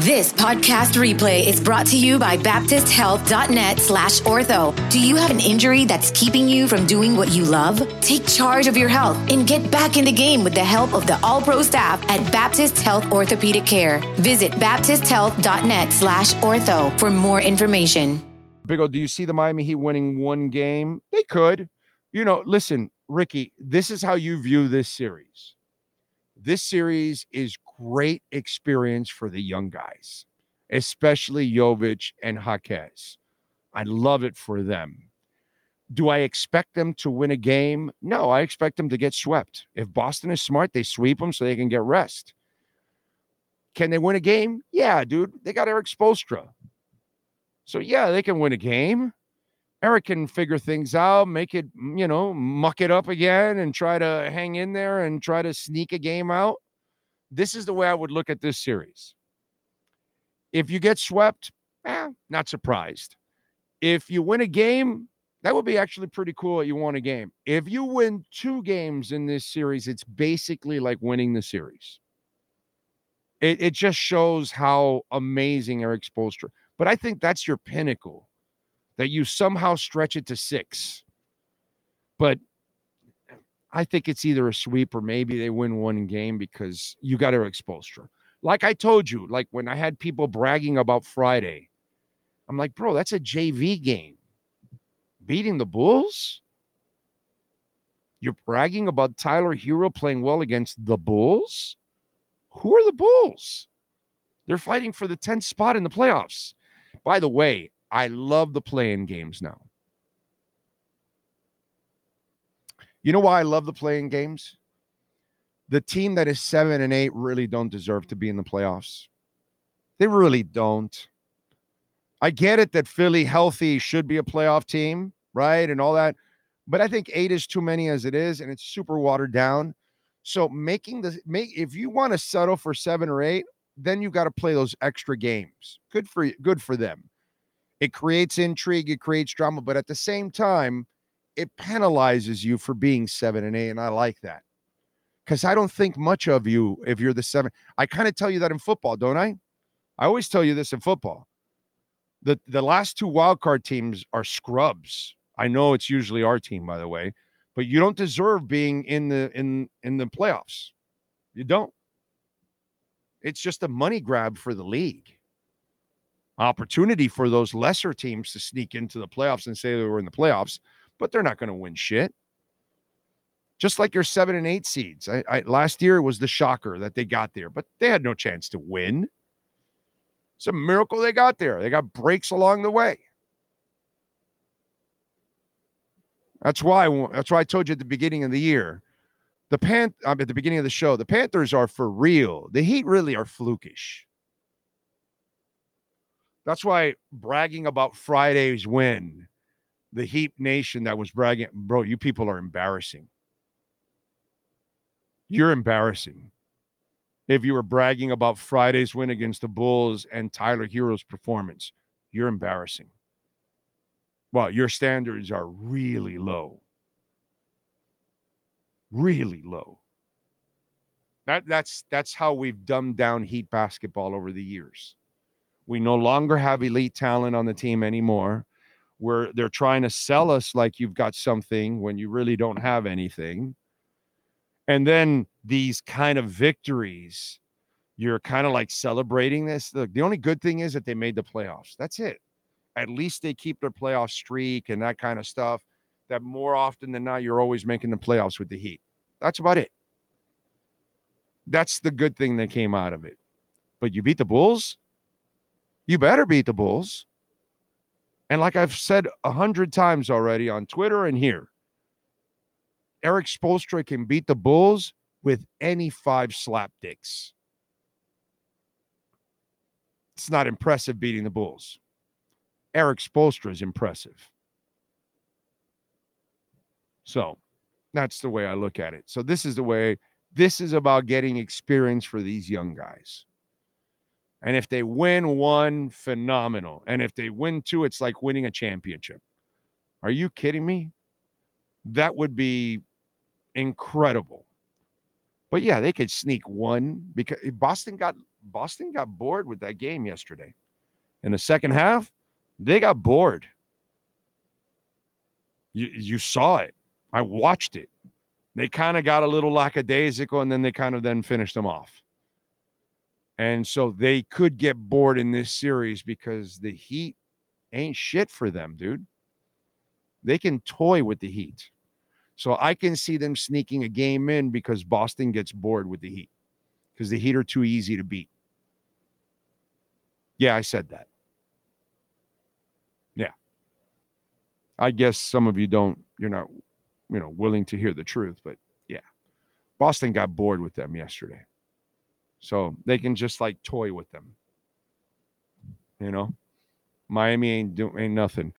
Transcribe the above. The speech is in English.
This podcast replay is brought to you by BaptistHealth.net/ortho. Do you have an injury that's keeping you from doing what you love? Take charge of your health and get back in the game with the help of the All-Pro staff at Baptist Health Orthopedic Care. Visit BaptistHealth.net/ortho for more information. Big O, do you see the Miami Heat winning one game? They could. Listen, Ricky, this is how you view this series. This series is great experience for the young guys, especially Jovic and Jaquez. I love it for them. Do I expect them to win a game? No, I expect them to get swept. If Boston is smart, they sweep them so they can get rest. Can they win a game? Yeah, dude. They got Eric Spoelstra. So, yeah, they can win a game. Eric can figure things out, make it, muck it up again and try to hang in there and try to sneak a game out. This is the way I would look at this series. If you get swept, not surprised. If you win a game, that would be actually pretty cool that you won a game. If you win 2 games in this series, it's basically like winning the series. It just shows how amazing Eric Spoelstra. But I think that's your pinnacle, that you somehow stretch it to 6. But I think it's either a sweep or maybe they win one game because you got Eric Spoelstra. Like I told you, like when I had people bragging about Friday, I'm like, bro, that's a JV game. Beating the Bulls? You're bragging about Tyler Hero playing well against the Bulls? Who are the Bulls? They're fighting for the 10th spot in the playoffs. By the way, I love the play-in games now. You know why I love the play-in games? The team that is 7-8 really don't deserve to be in the playoffs. They really don't. I get it that Philly healthy should be a playoff team, right? And all that. But I think 8 is too many as it is, and it's super watered down. So if you want to settle for 7 or 8, then you got to play those extra games. Good for them. It creates intrigue, it creates drama, but at the same time, it penalizes you for being 7-8, and I like that. Because I don't think much of you if you're the 7. I kind of tell you that in football, don't I? I always tell you this in football. The last 2 wildcard teams are scrubs. I know it's usually our team, by the way, but you don't deserve being in the playoffs. You don't. It's just a money grab for the league. Opportunity for those lesser teams to sneak into the playoffs and say they were in the playoffs, but they're not going to win shit. Just like your 7 and 8 seeds. Last year was the shocker that they got there, but they had no chance to win. It's a miracle they got there. They got breaks along the way. That's why I told you at the beginning of the year, at the beginning of the show, the Panthers are for real. The Heat really are flukish. That's why bragging about Friday's win, the Heat Nation that was bragging, bro, you people are embarrassing. You're embarrassing. If you were bragging about Friday's win against the Bulls and Tyler Hero's performance, you're embarrassing. Well, your standards are really low. Really low. That's how we've dumbed down Heat basketball over the years. We no longer have elite talent on the team anymore. They're trying to sell us like you've got something when you really don't have anything. And then these kind of victories, you're kind of like celebrating this. Look, the only good thing is that they made the playoffs. That's it. At least they keep their playoff streak and that kind of stuff. That more often than not, you're always making the playoffs with the Heat. That's about it. That's the good thing that came out of it. But you beat the Bulls? You better beat the Bulls. And like I've said 100 times already on Twitter and here, Eric Spoelstra can beat the Bulls with any 5 slapdicks. It's not impressive beating the Bulls. Eric Spoelstra is impressive. So that's the way I look at it. So this is about getting experience for these young guys. And if they win 1, phenomenal. And if they win 2, it's like winning a championship. Are you kidding me? That would be incredible. But yeah, they could sneak one because Boston got bored with that game yesterday. In the second half, they got bored. You saw it. I watched it. They kind of got a little lackadaisical, and then they kind of then finished them off. And so they could get bored in this series because the Heat ain't shit for them, dude. They can toy with the Heat. So I can see them sneaking a game in because Boston gets bored with the Heat because the Heat are too easy to beat. Yeah, I said that. Yeah. I guess some of you you're not, willing to hear the truth, but yeah. Boston got bored with them yesterday. So they can just like toy with them. Miami ain't nothing.